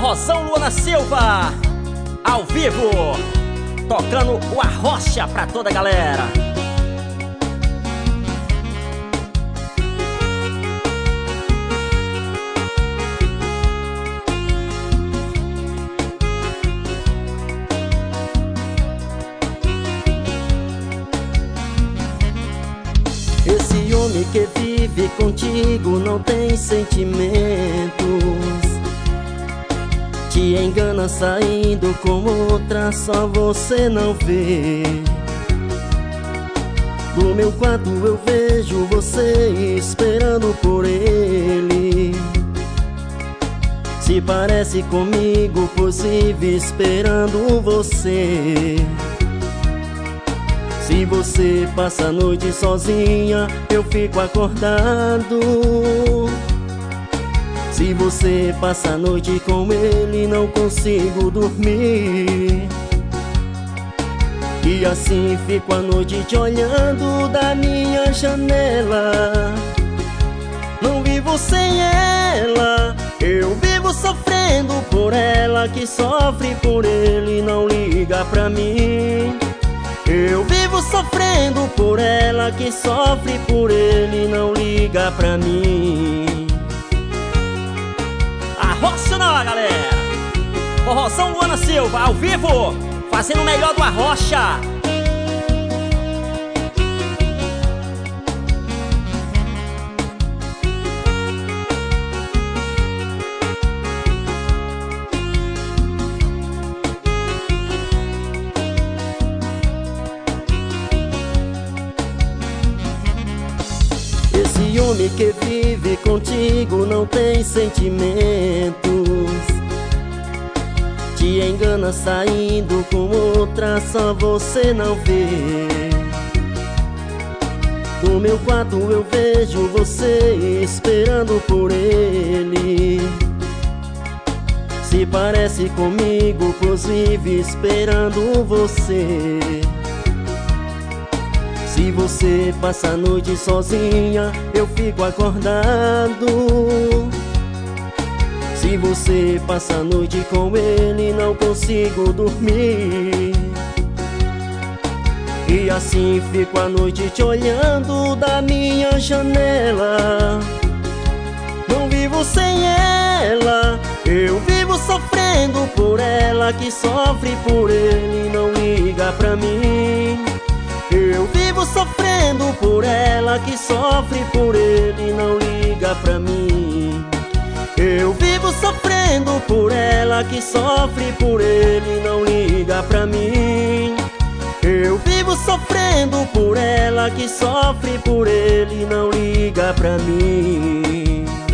Forrozão Luana Silva, ao vivo, tocando o Arrocha pra toda a galera. Esse homem que vive contigo não tem sentimentos, te engana saindo com outra, só você não vê. Do meu quarto eu vejo você esperando por ele. Se parece comigo, pois vive esperando você. Se você passa a noite sozinha, eu fico acordado. Se você passa a noite com ele, não consigo dormir. E assim fico a noite te olhando da minha janela. Não vivo sem ela, eu vivo sofrendo por ela, que sofre por ele e não liga pra mim. Eu vivo sofrendo por ela, que sofre por ele e não liga pra mim. Arrocha não, galera! Forrozão Luana Silva, ao vivo, fazendo o melhor do Arrocha. Esse homem que vive contigo não tem sentimentos, te engana saindo com outra, só você não vê. No meu quarto eu vejo você esperando por ele. Se parece comigo, pois vive esperando você. Se você passa a noite sozinha, eu fico acordado. Se você passa a noite com ele, não consigo dormir. E assim fico a noite te olhando da minha janela. Não vivo sem ela, eu vivo sofrendo por ela, que sofre por ele e não liga pra mim. Eu vivo sofrendo por ela, que sofre por ele e não liga pra mim. Eu vivo sofrendo por ela, que sofre por ele e não liga pra mim. Eu vivo sofrendo por ela, que sofre por ele e não liga pra mim.